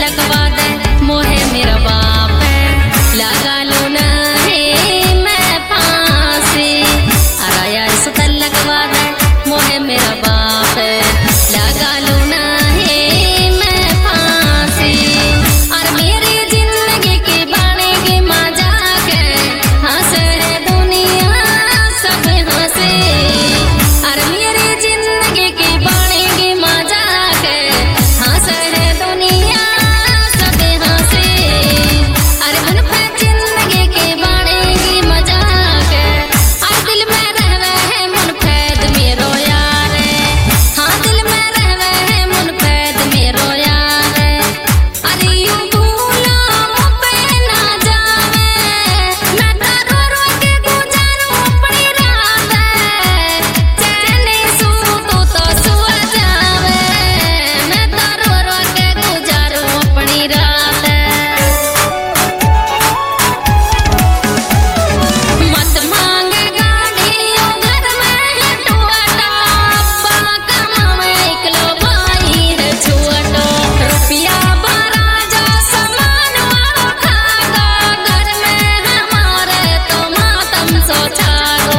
लगवा दे मोहे मेरा बाप है, लगा लो ना है मैं फांसी। अरे यार सुतल लगवा दे मोहे मेरा बाप है, लगा लो ना है मैं फांसी। और मेरी जिंदगी की बनेगी मजाक हंसे दुनिया सब हंसे। और मेरी जिंदगी की बनेगी मजाक हंसे दुनिया सब हंसे। अरे मन पे जिंदगी की बनेगी मजाक और दिल में रहवे है मन फैद मेरो यार। हाँ दिल में रहवे है मन फैद मेरो यार। अरे यूं भूलो पे ना जावे मैं तारो रो के गुजारूं अपनी रात। चैन सू तो सुआ जावे मैं तारो रो के गुजारूं अपनी रात। मत मांग गाड़ियों घर में है टुआटा, अब्बा कमावे इकलो भाई है छुआटो। रुपया भरा जो सामान वालो खागा, घर में हमारे तो मातम सो छागो।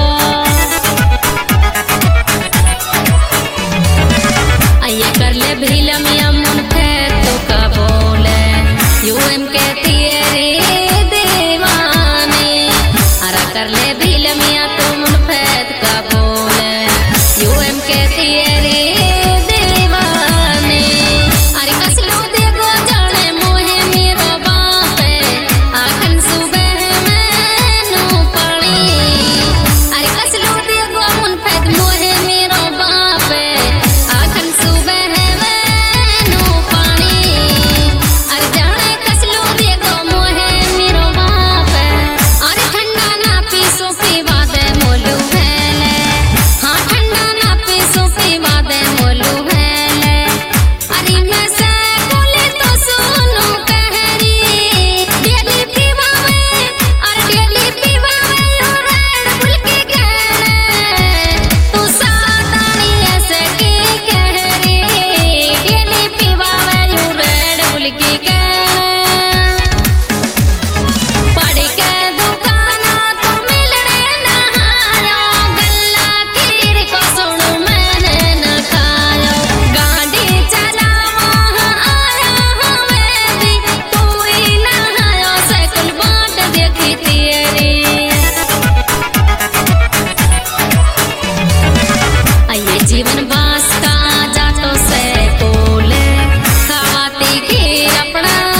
आइए कर ले भीलम यमुन फैद तो का बोले यूएम के तेरे दीवाने। अरा कर ले भीलम या तुम फैद का बोले यूएम के तेरे दीवाने। अरे कसलो देखो जाने मोहे मेरो बाप आखन सुबह मैनू पड़ी। अरे कसलो देखो मुन फैद मोहे मेरो बाप आखन सुबह मैनू पानी। अरे जाने कसलो देखो मोहे मेरो बाप। अरे ठंडा ना पीसो पीवा दे मोलू भैले, हाँ ठंडा ना पीसो पीवा दे मोलू भैले। अरे मैं से बोले तो सुनो कहरी डेली पीवावे और डेली पीवावे यू रेड बुल की कहरे। तू सातानी ऐसे की कहरी डेली पीवावे यू रेड बुल की कहरे। पढ़ के दुकाना तो मिलने ना आयो, गल्ला खीर को सुनो मैंने न खायो। गाड़ी चलावा आया हमें भी तू ही ना आयो, साइकिल बाट देखी तेरी। आइए जीवन बास का जाटो से कोले खाती खीर अपना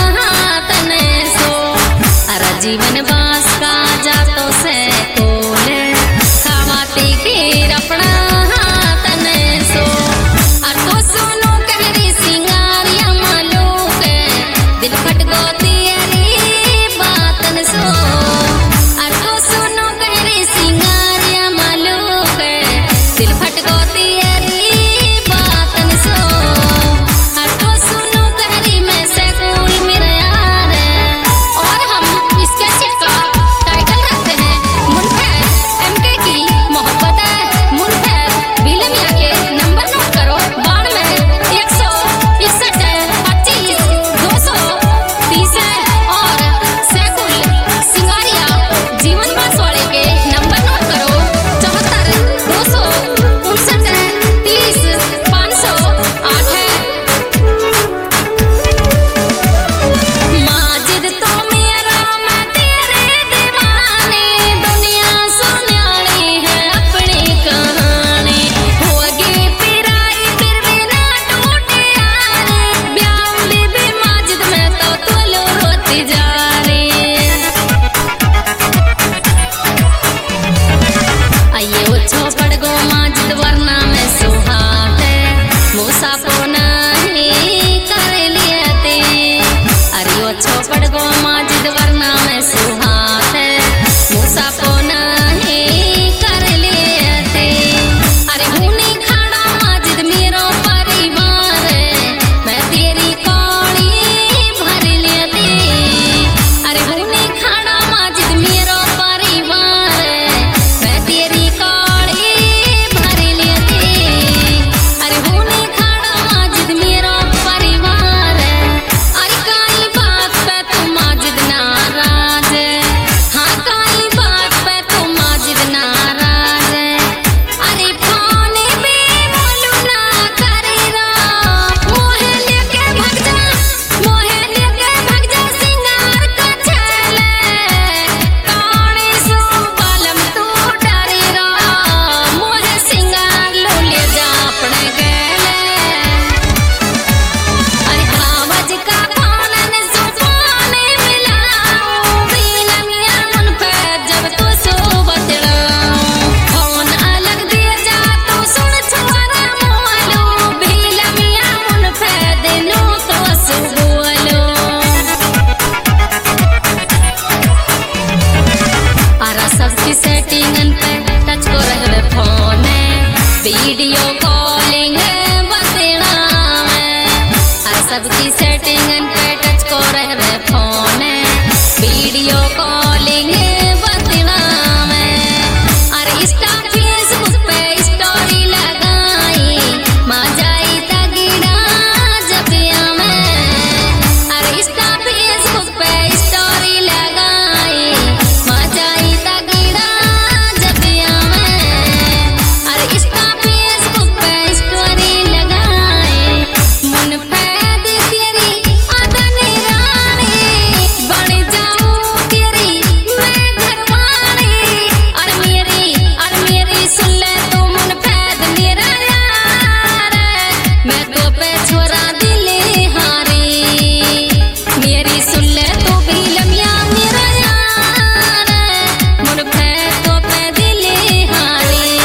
वीडियो कॉलिंग बतना में और सबकी सेटिंग पे टच को रहे फोन वीडियो कॉलिंग बतना में और इंस्टा फेसबुक पे स्टोरी लगाई मजाई तगड़ा जबिया में और इंस्टा फेसबुक पे स्टोरी लगाई मजाई तगड़ा जबिया में और इंस्टा फेसबुक पे स्टोरी लगाई मन फैद तेरी अदन रानी बन जाऊं तेरी मैं घरवाली और मेरी सुन ले तू मन फैद मेरा यार मैं तो पे छोरा दिले हारी मेरी सुन ले तू भी लमिया मेरा यार मन फैद तो पे दिले हारी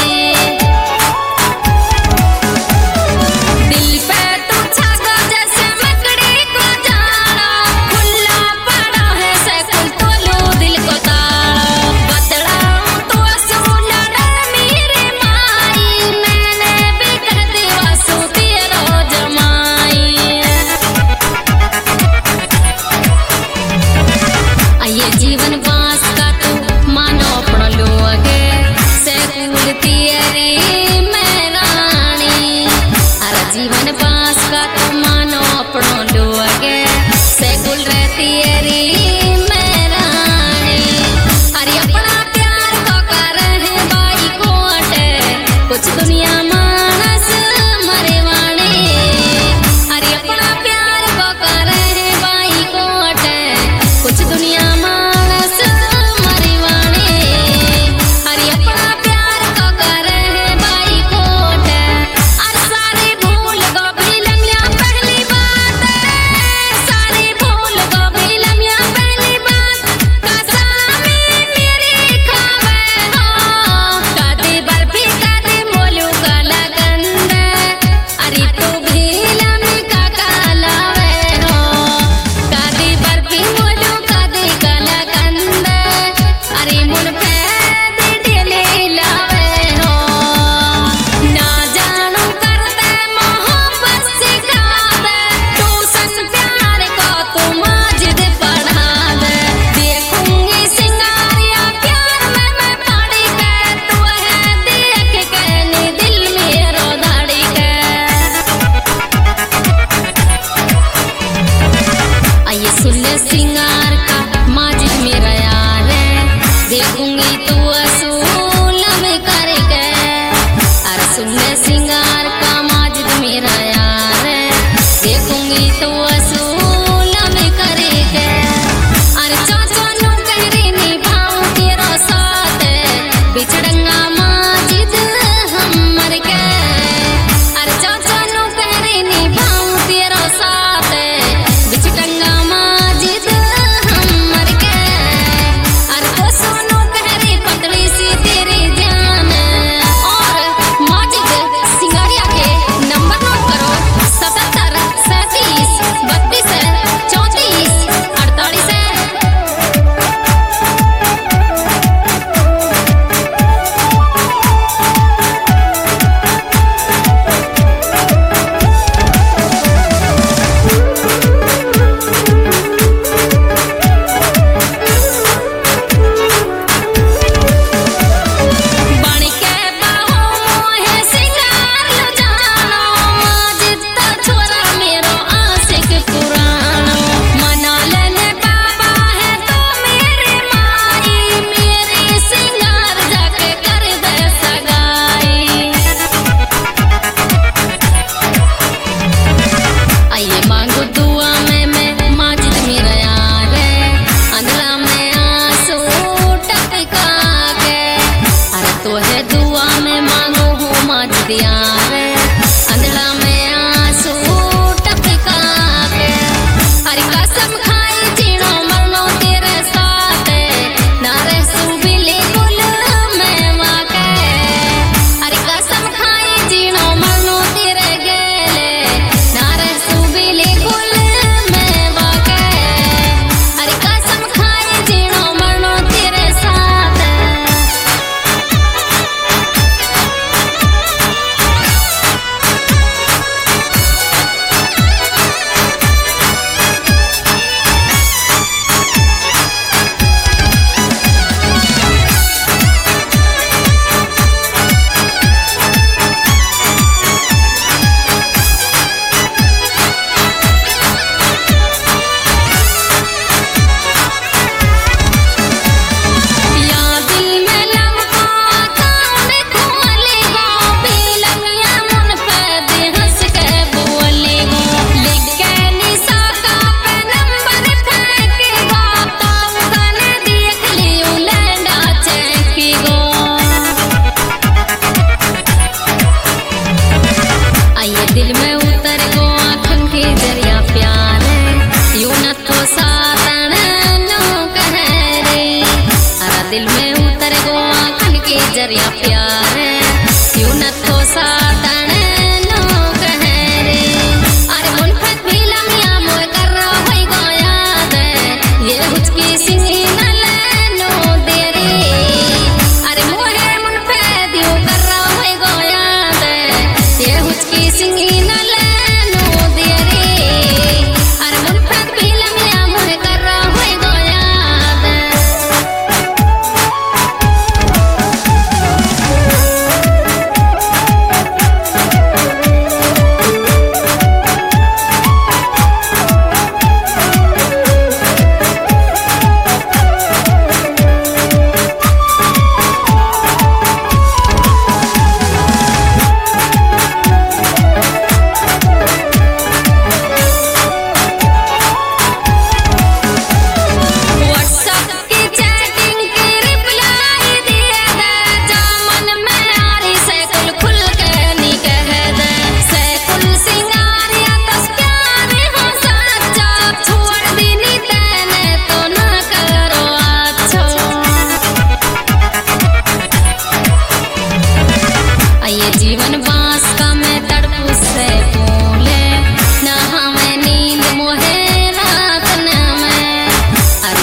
दिल पे तू छागा जैसे मकड़ी को जाना खुला पड़ा है सैकुल तोलो दिल को ताड़ा बतड़ाऊं तो असूल लड़ा मेरे माई मैंने भी कह दे वासु तेरो जमाई ये जीवन बांस का तू मानो अपना लोगे सैकुल तेरी मैं रानी अरे जीवन बांस का तू मानो अपना लोगे सैकुल रहती तेरी मैं रानी अरे अपना प्यार को कर है बाई कोट कुछ दुनिया मानस मरे वाणे अरे अपना प्यार को कर है बाई कोट कुछ दुनिया मानस मरे वाणे अरे अपना प्यार को कर है बाई कोट अरे सारे भूल गो भी लम्या पहली बात सारे भूल गो भी लम्या पहली बात कसामी मेरी खावे हो कदे बर्फी कदे मोलू काला गंद अरे तू भी लम्या का कालावे हो कदे बर्फी मोलू कदे काला गंद अरे मुन फैद डेले लावे हो ना जानू कर दे मोहब्बत सिखा दे ट्यूशन प्यार को तू माजिद पढ़ा दे देखूंगी सिंगारिया प्यार में मैं पड़ी के तू है देख के नी दिल मेरो धड़ी के आइए सुन ले सिंगार का माजिद मेरा यार है देखूंगी तू असूल में करके अरे सुन ले सिंगार का माजिद मेरा यार है देखूंगी तू असूल में करके अरे चाचा नु कहरी निभाऊं तेरा साथ बिछड़ंगा माजिद हम मर के अरे चाचा नु कहरी निभाऊं तेरा साथ बिछड़ंगा माजिद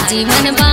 जीवन बा